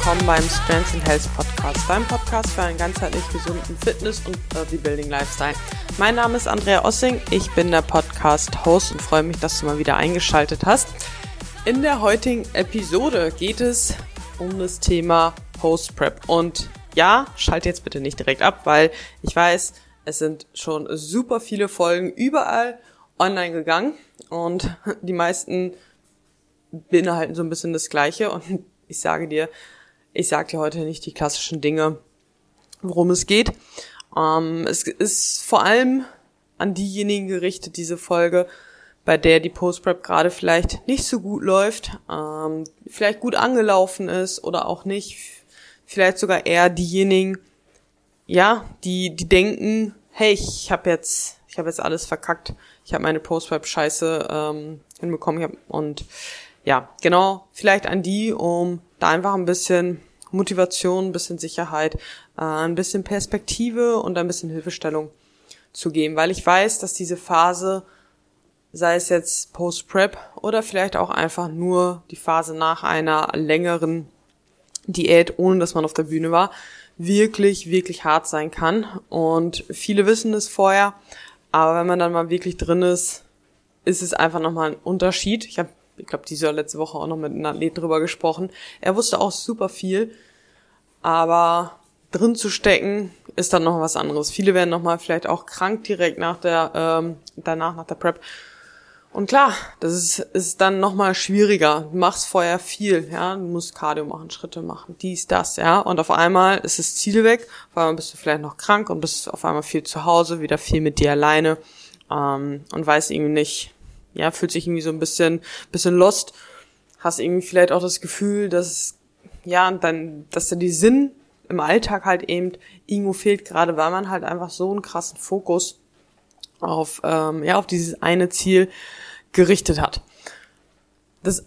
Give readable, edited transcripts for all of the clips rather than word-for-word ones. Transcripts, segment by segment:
willkommen beim Strengths and Health Podcast, deinem Podcast für einen ganzheitlich gesunden Fitness- und Bodybuilding-Lifestyle. Mein Name ist Andrea Ossing, ich bin der Podcast-Host und freue mich, dass du mal wieder eingeschaltet hast. In der heutigen Episode geht es um das Thema Post-Prep. Und ja, schalte jetzt bitte nicht direkt ab, weil ich weiß, es sind schon super viele Folgen überall online gegangen und die meisten beinhalten so ein bisschen das Gleiche. Und ich sage dir heute nicht die klassischen Dinge, worum es geht. Es ist vor allem an diejenigen gerichtet, diese Folge, bei der die Post-Prep gerade vielleicht nicht so gut läuft, vielleicht gut angelaufen ist oder auch nicht. Vielleicht sogar eher diejenigen, ja, die denken, hey, ich habe jetzt alles verkackt, ich habe meine Post-Prep-Scheiße hinbekommen und ja, genau, vielleicht an die, um da einfach ein bisschen Motivation, ein bisschen Sicherheit, ein bisschen Perspektive und ein bisschen Hilfestellung zu geben, weil ich weiß, dass diese Phase, sei es jetzt Post-Prep oder vielleicht auch einfach nur die Phase nach einer längeren Diät, ohne dass man auf der Bühne war, wirklich, wirklich hart sein kann. Und viele wissen es vorher, aber wenn man dann mal wirklich drin ist, ist es einfach nochmal ein Unterschied. Ich glaube, diese letzte Woche auch noch mit einem Athlet drüber gesprochen. Er wusste auch super viel, aber drin zu stecken ist dann noch was anderes. Viele werden nochmal vielleicht auch krank direkt nach der Prep. Und klar, das ist dann nochmal schwieriger. Du machst vorher viel, ja, du musst Cardio machen, Schritte machen, dies, das, ja. Und auf einmal ist das Ziel weg, auf einmal bist du vielleicht noch krank und bist auf einmal viel zu Hause, wieder viel mit dir alleine, und weißt irgendwie nicht, ja, fühlt sich irgendwie so ein bisschen lost, hast irgendwie vielleicht auch das Gefühl, dass dir die Sinn im Alltag halt eben irgendwo fehlt, gerade weil man halt einfach so einen krassen Fokus auf dieses eine Ziel gerichtet hat. Das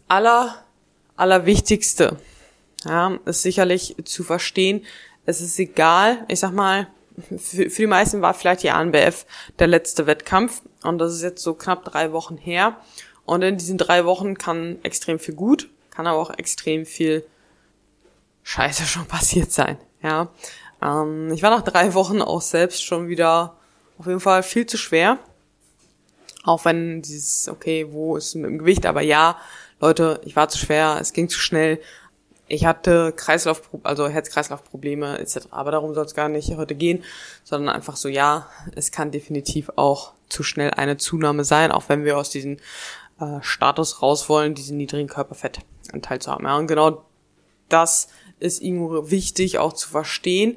Allerwichtigste, ja, ist sicherlich zu verstehen, es ist egal, ich sag mal, für die meisten war vielleicht die ANBF der letzte Wettkampf und das ist jetzt so knapp 3 Wochen her und in diesen 3 Wochen kann extrem viel gut, kann aber auch extrem viel Scheiße schon passiert sein, ja. Ich war nach 3 Wochen auch selbst schon wieder auf jeden Fall viel zu schwer. Auch wenn wo ist mit dem Gewicht, aber ja, Leute, ich war zu schwer, es ging zu schnell. Ich hatte Herz-Kreislauf-Probleme etc. Aber darum soll es gar nicht heute gehen, sondern einfach so, ja, es kann definitiv auch zu schnell eine Zunahme sein, auch wenn wir aus diesem Status raus wollen, diesen niedrigen Körperfettanteil zu haben. Ja, und genau das ist irgendwo wichtig auch zu verstehen,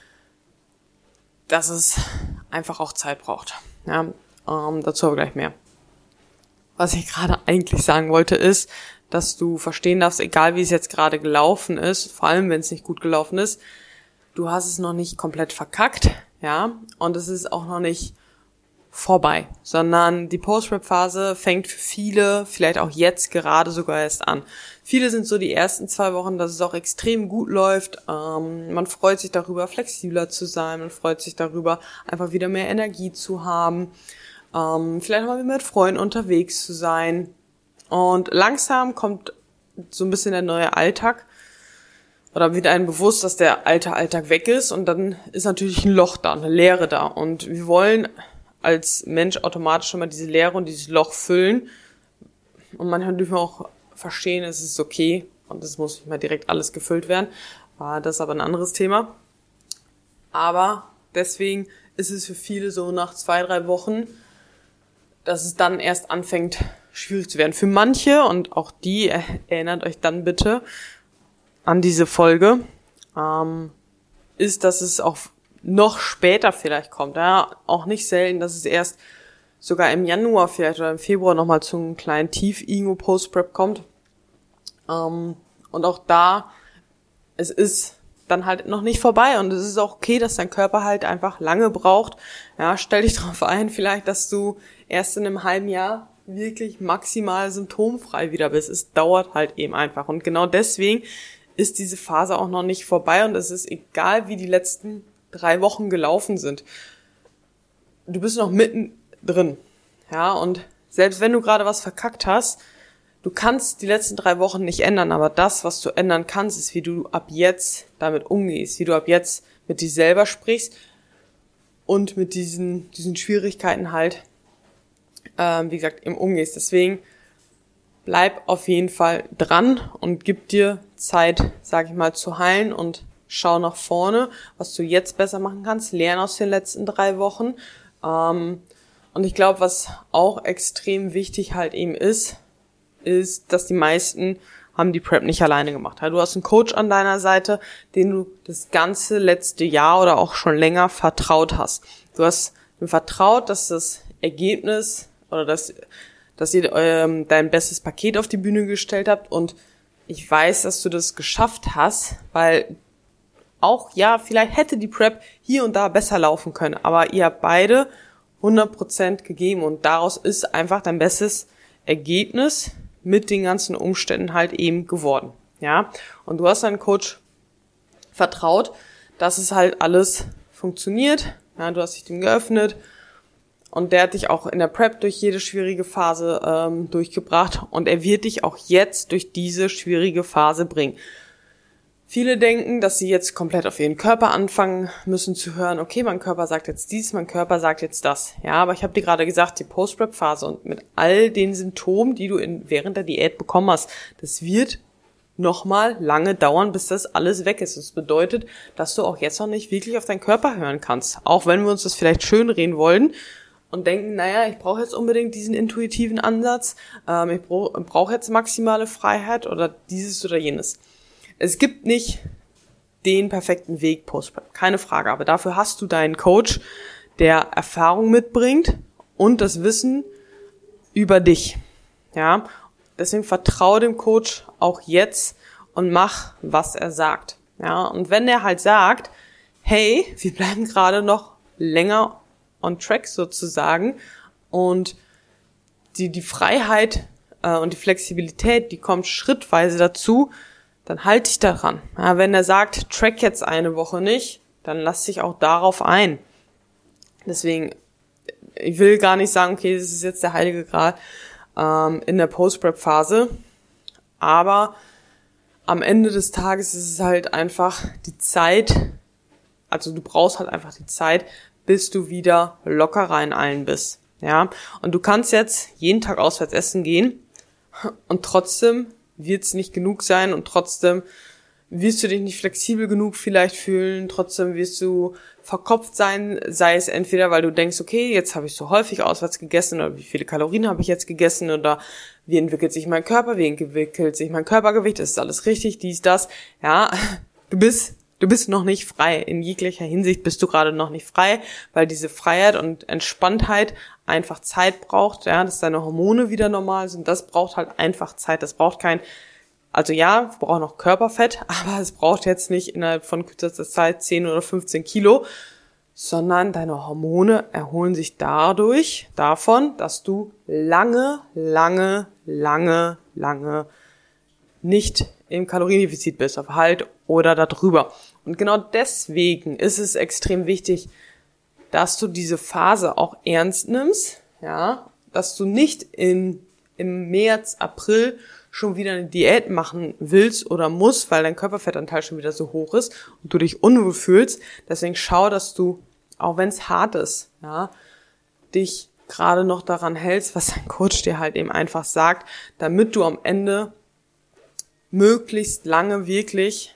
dass es einfach auch Zeit braucht. Ja, dazu aber gleich mehr. Was ich gerade eigentlich sagen wollte ist, dass du verstehen darfst, egal wie es jetzt gerade gelaufen ist, vor allem wenn es nicht gut gelaufen ist, du hast es noch nicht komplett verkackt, ja, und es ist auch noch nicht vorbei, sondern die Post-Prep-Phase fängt für viele vielleicht auch jetzt gerade sogar erst an. Viele sind so die ersten 2 Wochen, dass es auch extrem gut läuft. Man freut sich darüber, flexibler zu sein. Man freut sich darüber, einfach wieder mehr Energie zu haben. Vielleicht mal mit Freunden unterwegs zu sein. Und langsam kommt so ein bisschen der neue Alltag. Oder wird einem bewusst, dass der alte Alltag weg ist. Und dann ist natürlich ein Loch da, eine Leere da. Und wir wollen als Mensch automatisch schon mal diese Leere und dieses Loch füllen. Und manchmal dürfen wir auch verstehen, es ist okay und es muss nicht mal direkt alles gefüllt werden. Das ist aber ein anderes Thema. Aber deswegen ist es für viele so nach 2, 3 Wochen, dass es dann erst anfängt, schwierig zu werden. Für manche, und auch die, erinnert euch dann bitte an diese Folge, ist, dass es auch noch später vielleicht kommt. Ja, auch nicht selten, dass es erst sogar im Januar vielleicht oder im Februar nochmal zu einem kleinen Tief irgendwo Post-Prep kommt. Und auch da, es ist dann halt noch nicht vorbei und es ist auch okay, dass dein Körper halt einfach lange braucht. Ja, stell dich drauf ein, vielleicht, dass du erst in einem halben Jahr wirklich maximal symptomfrei wieder bist. Es dauert halt eben einfach und genau deswegen ist diese Phase auch noch nicht vorbei und es ist egal, wie die letzten 3 Wochen gelaufen sind. Du bist noch mitten drin. Ja, und selbst wenn du gerade was verkackt hast, du kannst die letzten 3 Wochen nicht ändern, aber das, was du ändern kannst, ist, wie du ab jetzt damit umgehst, wie du ab jetzt mit dir selber sprichst und mit diesen Schwierigkeiten halt, wie gesagt, im umgehst. Deswegen bleib auf jeden Fall dran und gib dir Zeit, sag ich mal, zu heilen und schau nach vorne, was du jetzt besser machen kannst. Lern aus den letzten 3 Wochen. Und ich glaube, was auch extrem wichtig halt eben ist, dass die meisten haben die Prep nicht alleine gemacht. Du hast einen Coach an deiner Seite, den du das ganze letzte Jahr oder auch schon länger vertraut hast. Du hast ihm vertraut, dass das Ergebnis oder dass ihr dein bestes Paket auf die Bühne gestellt habt, und ich weiß, dass du das geschafft hast, weil auch, ja, vielleicht hätte die Prep hier und da besser laufen können, aber ihr habt beide 100% gegeben und daraus ist einfach dein bestes Ergebnis mit den ganzen Umständen halt eben geworden, ja. Und du hast deinem Coach vertraut, dass es halt alles funktioniert, ja, du hast dich dem geöffnet und der hat dich auch in der Prep durch jede schwierige Phase durchgebracht und er wird dich auch jetzt durch diese schwierige Phase bringen. Viele denken, dass sie jetzt komplett auf ihren Körper anfangen müssen zu hören, okay, mein Körper sagt jetzt dies, mein Körper sagt jetzt das. Ja, aber ich habe dir gerade gesagt, die Post-Prep-Phase und mit all den Symptomen, die du während der Diät bekommen hast, das wird nochmal lange dauern, bis das alles weg ist. Das bedeutet, dass du auch jetzt noch nicht wirklich auf deinen Körper hören kannst. Auch wenn wir uns das vielleicht schönreden und denken, naja, ich brauche jetzt unbedingt diesen intuitiven Ansatz, ich brauche jetzt maximale Freiheit oder dieses oder jenes. Es gibt nicht den perfekten Weg Post-Prep, keine Frage, aber dafür hast du deinen Coach, der Erfahrung mitbringt und das Wissen über dich, ja. Deswegen vertraue dem Coach auch jetzt und mach, was er sagt, ja. Und wenn er halt sagt, hey, wir bleiben gerade noch länger on track sozusagen und die Freiheit und die Flexibilität, die kommt schrittweise dazu, dann halte dich daran. Ja, wenn er sagt, track jetzt eine Woche nicht, dann lass dich auch darauf ein. Deswegen, ich will gar nicht sagen, okay, das ist jetzt der heilige Gral in der Post-Prep-Phase, aber am Ende des Tages ist es halt einfach die Zeit, also du brauchst halt einfach die Zeit, bis du wieder lockerer in allen bist. Ja, und du kannst jetzt jeden Tag auswärts essen gehen und trotzdem wird es nicht genug sein und trotzdem wirst du dich nicht flexibel genug vielleicht fühlen, trotzdem wirst du verkopft sein, sei es entweder, weil du denkst, okay, jetzt habe ich so häufig auswärts gegessen oder wie viele Kalorien habe ich jetzt gegessen oder wie entwickelt sich mein Körper, wie entwickelt sich mein Körpergewicht, ist alles richtig, dies, das, ja, du bist noch nicht frei, in jeglicher Hinsicht bist du gerade noch nicht frei, weil diese Freiheit und Entspanntheit einfach Zeit braucht, ja, dass deine Hormone wieder normal sind, das braucht halt einfach Zeit, das braucht also ja, wir brauchen noch Körperfett, aber es braucht jetzt nicht innerhalb von kürzester Zeit 10 oder 15 Kilo, sondern deine Hormone erholen sich davon, dass du lange nicht im Kaloriendefizit bist, auf halt oder darüber. Und genau deswegen ist es extrem wichtig, dass du diese Phase auch ernst nimmst, ja, dass du nicht im März, April schon wieder eine Diät machen willst oder musst, weil dein Körperfettanteil schon wieder so hoch ist und du dich unwohl fühlst. Deswegen schau, dass du, auch wenn es hart ist, ja, dich gerade noch daran hältst, was dein Coach dir halt eben einfach sagt, damit du am Ende möglichst lange wirklich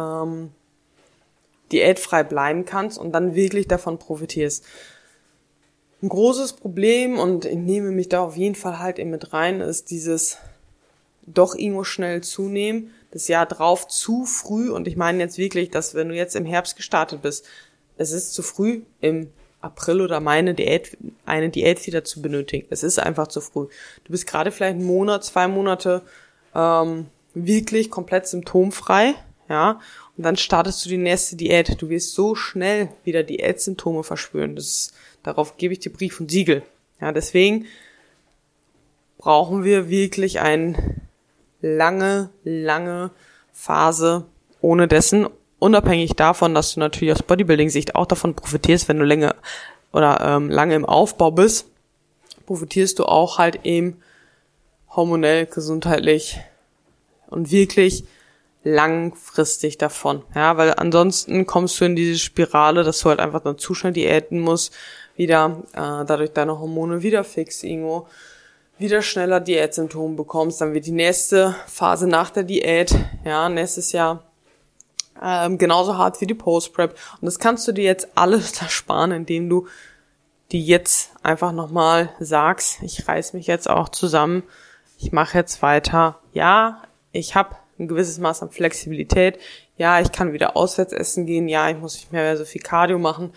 diätfrei bleiben kannst und dann wirklich davon profitierst. Ein großes Problem, und ich nehme mich da auf jeden Fall halt eben mit rein, ist dieses doch irgendwo schnell zunehmen, das Jahr drauf zu früh, und ich meine jetzt wirklich, dass wenn du jetzt im Herbst gestartet bist, es ist zu früh, im April oder Mai eine Diät wieder zu benötigen. Es ist einfach zu früh. Du bist gerade vielleicht 1 Monat, 2 Monate wirklich komplett symptomfrei, ja, und dann startest du die nächste Diät. Du wirst so schnell wieder Diätsymptome verspüren. Darauf gebe ich dir Brief und Siegel. Ja, deswegen brauchen wir wirklich eine lange Phase ohne dessen, unabhängig davon, dass du natürlich aus Bodybuilding-Sicht auch davon profitierst, wenn du lange im Aufbau bist, profitierst du auch halt eben hormonell, gesundheitlich und wirklich langfristig davon. Ja, weil ansonsten kommst du in diese Spirale, dass du halt einfach dann zu schnell diäten musst, wieder dadurch deine Hormone wieder fix irgendwo, wieder schneller Diätsymptome bekommst, dann wird die nächste Phase nach der Diät, ja, nächstes Jahr genauso hart wie die Post-Prep. Und das kannst du dir jetzt alles ersparen, indem du dir jetzt einfach nochmal sagst, ich reiß mich jetzt auch zusammen, ich mache jetzt weiter. Ja, ich habe ein gewisses Maß an Flexibilität. Ja, ich kann wieder auswärts essen gehen. Ja, ich muss nicht mehr so viel Cardio machen.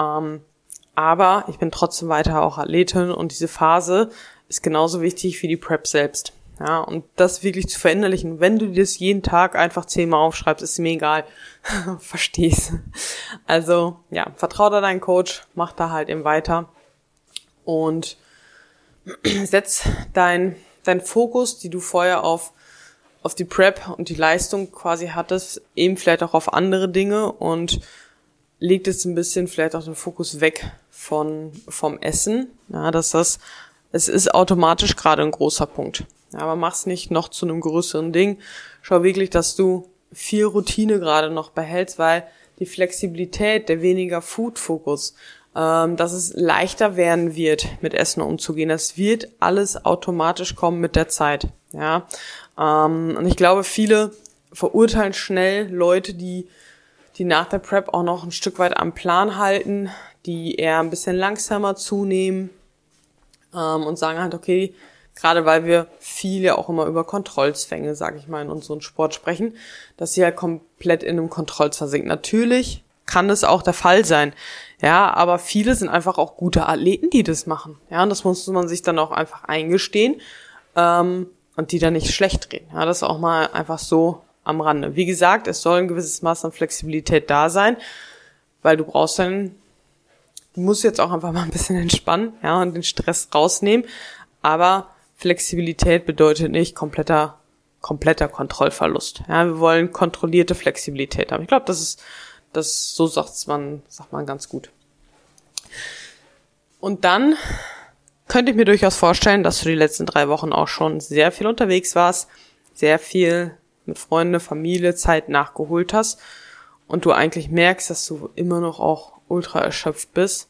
Aber ich bin trotzdem weiter auch Athletin und diese Phase ist genauso wichtig wie die Prep selbst. Ja, und das wirklich zu verinnerlichen. Wenn du dir das jeden Tag einfach 10-mal aufschreibst, ist mir egal. Verstehst. Also, ja, vertrau da deinen Coach, mach da halt eben weiter und setz dein Fokus, die du vorher auf die Prep und die Leistung quasi hattest, eben vielleicht auch auf andere Dinge und leg jetzt ein bisschen vielleicht auch den Fokus weg vom Essen. Ja, es ist automatisch gerade ein großer Punkt. Ja, aber mach's nicht noch zu einem größeren Ding. Schau wirklich, dass du viel Routine gerade noch behältst, weil die Flexibilität, der weniger Food-Fokus, dass es leichter werden wird, mit Essen umzugehen. Das wird alles automatisch kommen mit der Zeit. Ja, und ich glaube, viele verurteilen schnell Leute, die nach der Prep auch noch ein Stück weit am Plan halten, die eher ein bisschen langsamer zunehmen und sagen halt, okay, gerade weil wir viel ja auch immer über Kontrollzwänge, sage ich mal, in unserem Sport sprechen, dass sie halt komplett in einem Kontrollzwang sind. Natürlich kann das auch der Fall sein, ja, aber viele sind einfach auch gute Athleten, die das machen, ja, und das muss man sich dann auch einfach eingestehen und die dann nicht schlecht reden, ja, das ist auch mal einfach so am Rande. Wie gesagt, es soll ein gewisses Maß an Flexibilität da sein, weil du musst jetzt auch einfach mal ein bisschen entspannen, ja, und den Stress rausnehmen, aber Flexibilität bedeutet nicht kompletter Kontrollverlust. Ja, wir wollen kontrollierte Flexibilität haben. Ich glaube, so sagt man ganz gut. Und dann könnte ich mir durchaus vorstellen, dass du die letzten 3 Wochen auch schon sehr viel unterwegs warst, sehr viel mit Freunden, Familie, Zeit nachgeholt hast und du eigentlich merkst, dass du immer noch auch ultra erschöpft bist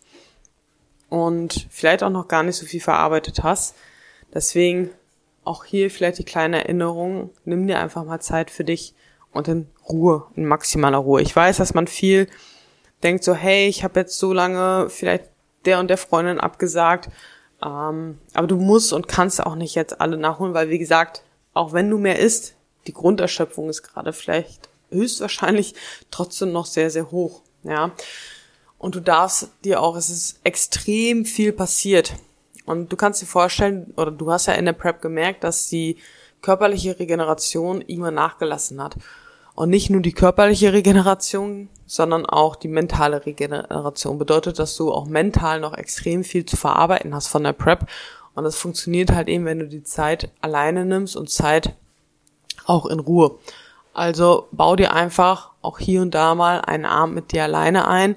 und vielleicht auch noch gar nicht so viel verarbeitet hast. Deswegen auch hier vielleicht die kleine Erinnerung, nimm dir einfach mal Zeit für dich und in Ruhe, in maximaler Ruhe. Ich weiß, dass man viel denkt so, hey, ich habe jetzt so lange vielleicht der und der Freundin abgesagt, aber du musst und kannst auch nicht jetzt alle nachholen, weil wie gesagt, auch wenn du mehr isst, die Grunderschöpfung ist gerade vielleicht höchstwahrscheinlich trotzdem noch sehr, sehr hoch, ja. Und du darfst dir auch, es ist extrem viel passiert. Und du kannst dir vorstellen, oder du hast ja in der Prep gemerkt, dass die körperliche Regeneration immer nachgelassen hat. Und nicht nur die körperliche Regeneration, sondern auch die mentale Regeneration. Bedeutet, dass du auch mental noch extrem viel zu verarbeiten hast von der Prep. Und das funktioniert halt eben, wenn du die Zeit alleine nimmst und Zeit auch in Ruhe. Also bau dir einfach auch hier und da mal einen Abend mit dir alleine ein,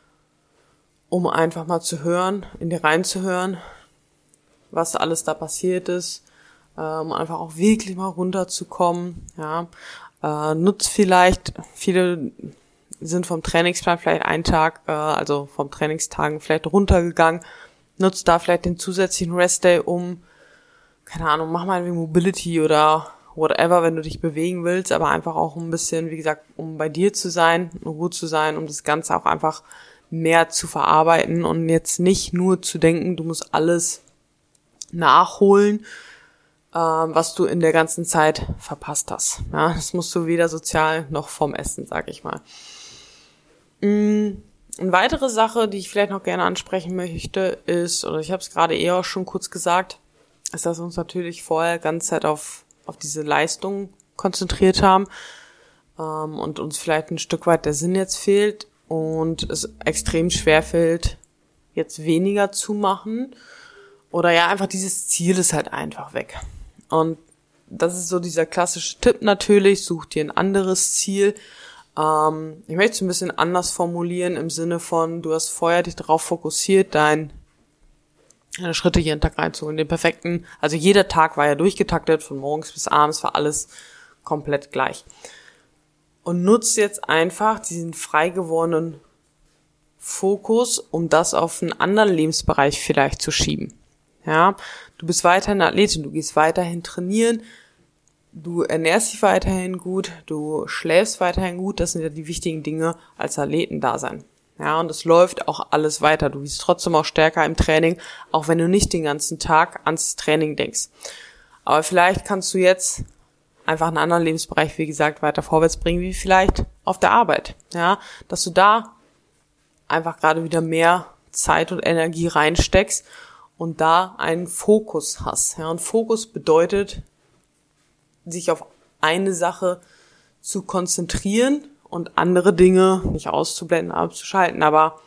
um einfach mal zu hören, in dir reinzuhören, was alles da passiert ist, einfach auch wirklich mal runterzukommen, ja, nutzt vielleicht, viele sind vom Trainingsplan vielleicht einen Tag, also vom Trainingstagen vielleicht runtergegangen, nutzt da vielleicht den zusätzlichen Restday, um, keine Ahnung, mach mal irgendwie Mobility oder whatever, wenn du dich bewegen willst, aber einfach auch ein bisschen, wie gesagt, um bei dir zu sein, in Ruhe zu sein, um das Ganze auch einfach mehr zu verarbeiten und jetzt nicht nur zu denken, du musst alles nachholen, was du in der ganzen Zeit verpasst hast. Ja, das musst du weder sozial noch vom Essen, sag ich mal. Eine weitere Sache, die ich vielleicht noch gerne ansprechen möchte, ist, oder ich habe es gerade auch schon kurz gesagt, ist, dass wir uns natürlich vorher ganze Zeit auf diese Leistung konzentriert haben und uns vielleicht ein Stück weit der Sinn jetzt fehlt und es extrem schwer fällt, jetzt weniger zu machen. Oder ja, einfach dieses Ziel ist halt einfach weg. Und das ist so dieser klassische Tipp natürlich, such dir ein anderes Ziel. Ich möchte es ein bisschen anders formulieren im Sinne von, du hast vorher dich darauf fokussiert, dein deine Schritte jeden Tag reinzuholen. Den perfekten, also jeder Tag war ja durchgetaktet, von morgens bis abends war alles komplett gleich. Und nutze jetzt einfach diesen frei gewordenen Fokus, um das auf einen anderen Lebensbereich vielleicht zu schieben. Ja, du bist weiterhin Athletin, du gehst weiterhin trainieren, du ernährst dich weiterhin gut, du schläfst weiterhin gut, das sind ja die wichtigen Dinge als Athletendasein. Ja, und es läuft auch alles weiter. Du bist trotzdem auch stärker im Training, auch wenn du nicht den ganzen Tag ans Training denkst. Aber vielleicht kannst du jetzt einfach einen anderen Lebensbereich, wie gesagt, weiter vorwärts bringen, wie vielleicht auf der Arbeit. Ja, dass du da einfach gerade wieder mehr Zeit und Energie reinsteckst und da einen Fokus hast. Ja, und Fokus bedeutet, sich auf eine Sache zu konzentrieren und andere Dinge nicht auszublenden, abzuschalten, aber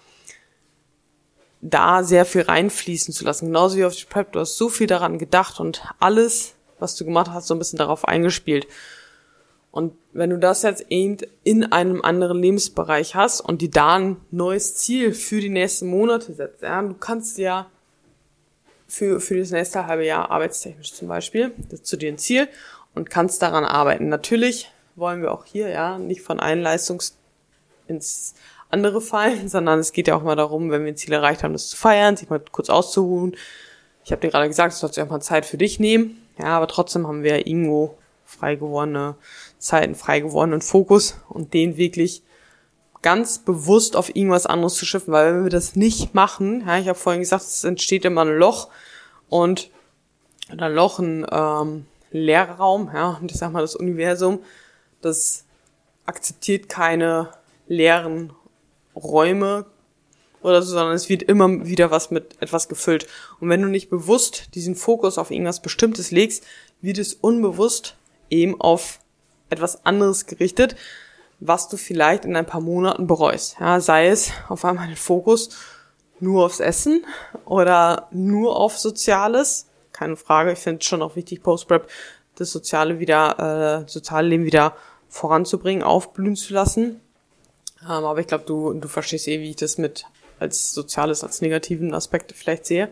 da sehr viel reinfließen zu lassen. Genauso wie auf die Prep, du hast so viel daran gedacht und alles, was du gemacht hast, so ein bisschen darauf eingespielt. Und wenn du das jetzt eben in einem anderen Lebensbereich hast und dir da ein neues Ziel für die nächsten Monate setzt, ja, du kannst ja für das nächste halbe Jahr arbeitstechnisch zum Beispiel, das ist zu dir ein Ziel und kannst daran arbeiten. Natürlich wollen wir auch hier ja nicht von einer Leistung ins andere fallen, sondern es geht ja auch mal darum, wenn wir ein Ziel erreicht haben, das zu feiern, sich mal kurz auszuruhen. Ich habe dir gerade gesagt, du sollst dir auch mal Zeit für dich nehmen, ja, aber trotzdem haben wir ja irgendwo frei gewordene Zeiten, frei gewordenen Fokus und den wirklich ganz bewusst auf irgendwas anderes zu schiffen, weil wenn wir das nicht machen, ja, ich habe vorhin gesagt, es entsteht immer ein Loch und ein Loch, ein leerer Raum, ja, und ich sag mal, das Universum, das akzeptiert keine leeren Räume oder so, sondern es wird immer wieder was mit etwas gefüllt. Und wenn du nicht bewusst diesen Fokus auf irgendwas Bestimmtes legst, wird es unbewusst eben auf etwas anderes gerichtet, was du vielleicht in ein paar Monaten bereust. Ja, sei es auf einmal den Fokus nur aufs Essen oder nur auf Soziales. Keine Frage, ich finde es schon auch wichtig, Post-Prep das soziale Leben wieder voranzubringen, aufblühen zu lassen. Aber ich glaube, du verstehst wie ich das mit als Soziales, als negativen Aspekt vielleicht sehe.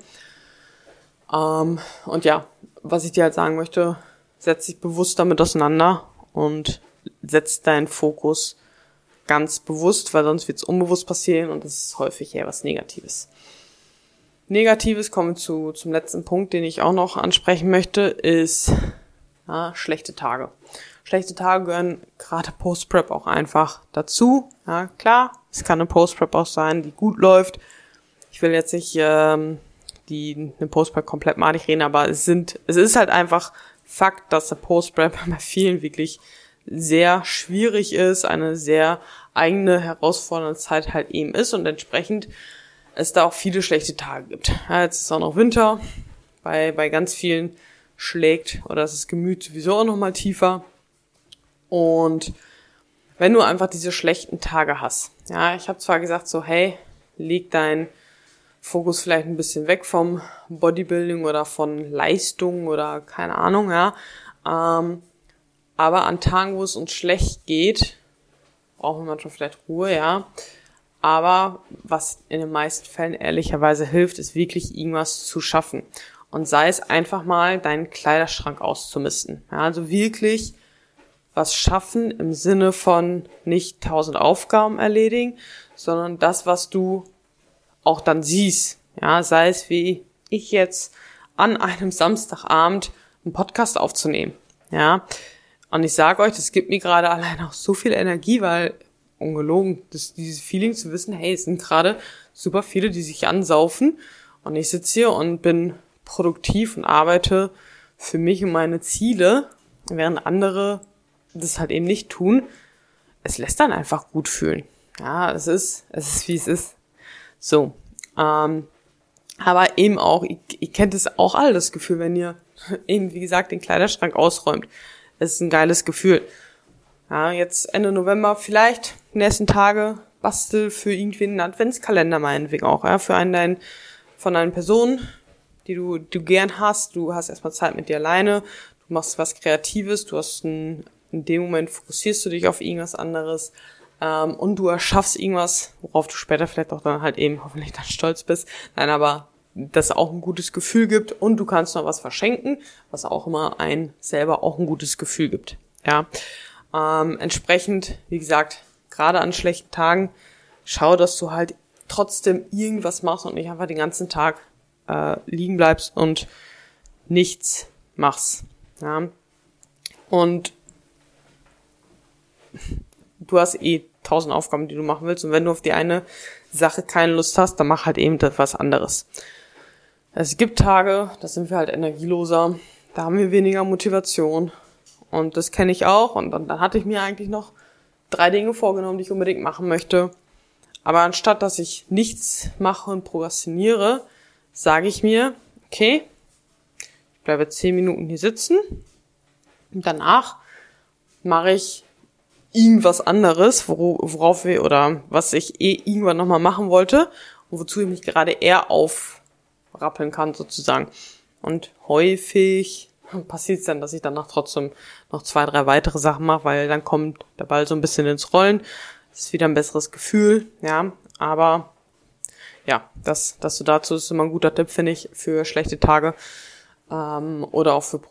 Und ja, was ich dir halt sagen möchte, setz dich bewusst damit auseinander und setz deinen Fokus ganz bewusst, weil sonst wird es unbewusst passieren und das ist häufig eher was Negatives. Negatives, kommen wir zum letzten Punkt, den ich auch noch ansprechen möchte, ist schlechte Tage. Schlechte Tage gehören gerade Post-Prep auch einfach dazu. Ja, klar, es kann eine Post-Prep auch sein, die gut läuft. Ich will jetzt nicht eine Post-Prep komplett madig reden, aber es ist halt einfach Fakt, dass eine Post-Prep bei vielen wirklich sehr schwierig ist, eine sehr eigene, herausfordernde Zeit halt eben ist und entsprechend es da auch viele schlechte Tage gibt. Ja, jetzt ist auch noch Winter, bei ganz vielen schlägt oder ist das Gemüt sowieso auch nochmal tiefer. Und wenn du einfach diese schlechten Tage hast, ja, ich habe zwar gesagt so, hey, leg deinen Fokus vielleicht ein bisschen weg vom Bodybuilding oder von Leistung oder keine Ahnung, ja, aber an Tagen, wo es uns schlecht geht, brauchen wir manchmal vielleicht Ruhe, ja, aber was in den meisten Fällen ehrlicherweise hilft, ist wirklich irgendwas zu schaffen. Und sei es einfach mal, deinen Kleiderschrank auszumisten. Ja, also wirklich was schaffen im Sinne von nicht 1000 Aufgaben erledigen, sondern das, was du auch dann siehst. Ja, sei es wie ich jetzt an einem Samstagabend einen Podcast aufzunehmen. Ja, und ich sage euch, das gibt mir gerade allein auch so viel Energie, weil ungelogen, dieses Feeling zu wissen, hey, es sind gerade super viele, die sich ansaufen und ich sitze hier und bin produktiv und arbeite für mich und meine Ziele, während andere das halt eben nicht tun. Es lässt dann einfach gut fühlen. Ja, es ist wie es ist. So, aber eben auch, ihr kennt es auch alle, das Gefühl, wenn ihr eben, wie gesagt, den Kleiderschrank ausräumt. Es ist ein geiles Gefühl. Ja, jetzt Ende November vielleicht, die nächsten Tage, bastel für irgendwie einen Adventskalender meinetwegen auch, ja, für von deinen Personen, die du gern hast. Du hast erstmal Zeit mit dir alleine, du machst was Kreatives, in dem Moment fokussierst du dich auf irgendwas anderes und du erschaffst irgendwas, worauf du später vielleicht auch dann halt eben hoffentlich dann stolz bist. Nein, aber das auch ein gutes Gefühl gibt, und du kannst noch was verschenken, was auch immer einen selber auch ein gutes Gefühl gibt. Ja, entsprechend, wie gesagt, gerade an schlechten Tagen, schau, dass du halt trotzdem irgendwas machst und nicht einfach den ganzen Tag liegen bleibst und nichts machst. Ja, und du hast 1000 Aufgaben, die du machen willst, und wenn du auf die eine Sache keine Lust hast, dann mach halt eben was anderes. Es gibt Tage, da sind wir halt energieloser, da haben wir weniger Motivation, und das kenne ich auch, und dann hatte ich mir eigentlich noch 3 Dinge vorgenommen, die ich unbedingt machen möchte, aber anstatt, dass ich nichts mache und prokrastiniere, sage ich mir, okay, ich bleibe 10 Minuten hier sitzen, und danach mache ich irgendwas anderes, worauf wir, oder was ich irgendwann nochmal machen wollte und wozu ich mich gerade eher aufrappeln kann sozusagen. Und häufig passiert es dann, dass ich danach trotzdem noch 2, 3 weitere Sachen mache, weil dann kommt der Ball so ein bisschen ins Rollen. Das ist wieder ein besseres Gefühl, ja, aber ja, das dazu ist immer ein guter Tipp, finde ich, für schlechte Tage. Oder auch für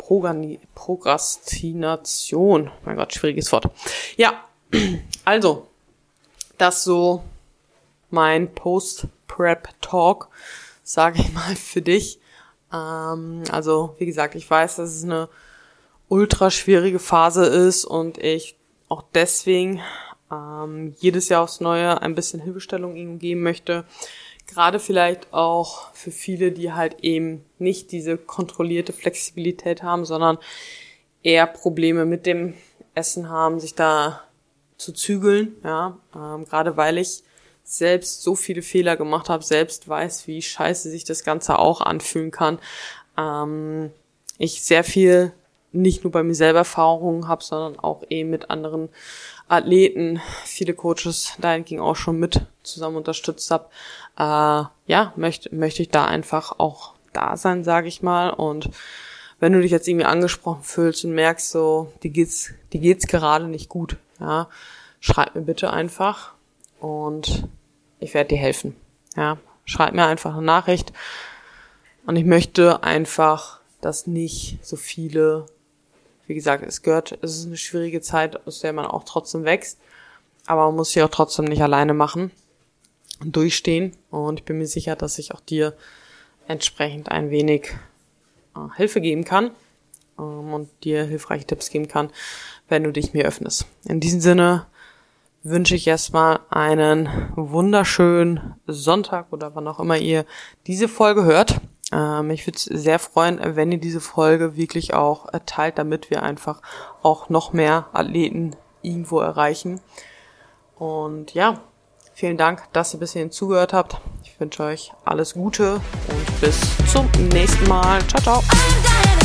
Prokrastination. Mein Gott, schwieriges Wort. Ja, also, das so mein Post-Prep-Talk, sage ich mal, für dich. Also, wie gesagt, ich weiß, dass es eine ultra schwierige Phase ist und ich auch deswegen jedes Jahr aufs Neue ein bisschen Hilfestellung ihnen geben möchte. Gerade vielleicht auch für viele, die halt eben nicht diese kontrollierte Flexibilität haben, sondern eher Probleme mit dem Essen haben, sich da zu zügeln. Ja, gerade weil ich selbst so viele Fehler gemacht habe, selbst weiß, wie scheiße sich das Ganze auch anfühlen kann. Ich sehr viel nicht nur bei mir selber Erfahrungen habe, sondern auch eben mit anderen Athleten, viele Coaches dahingehend auch schon mit zusammen unterstützt habe. Möchte ich da einfach auch da sein, sage ich mal. Und wenn du dich jetzt irgendwie angesprochen fühlst und merkst, so, die geht's gerade nicht gut, ja, schreib mir bitte einfach und ich werde dir helfen. Ja, schreib mir einfach eine Nachricht. Und ich möchte einfach, dass nicht so viele, wie gesagt, es ist eine schwierige Zeit, aus der man auch trotzdem wächst, aber man muss sich auch trotzdem nicht alleine machen und durchstehen. Und ich bin mir sicher, dass ich auch dir entsprechend ein wenig Hilfe geben kann und dir hilfreiche Tipps geben kann, wenn du dich mir öffnest. In diesem Sinne wünsche ich erstmal einen wunderschönen Sonntag oder wann auch immer ihr diese Folge hört. Mich würde es sehr freuen, wenn ihr diese Folge wirklich auch teilt, damit wir einfach auch noch mehr Athleten irgendwo erreichen. Und ja, vielen Dank, dass ihr bis hierhin zugehört habt. Ich wünsche euch alles Gute und bis zum nächsten Mal. Ciao, ciao.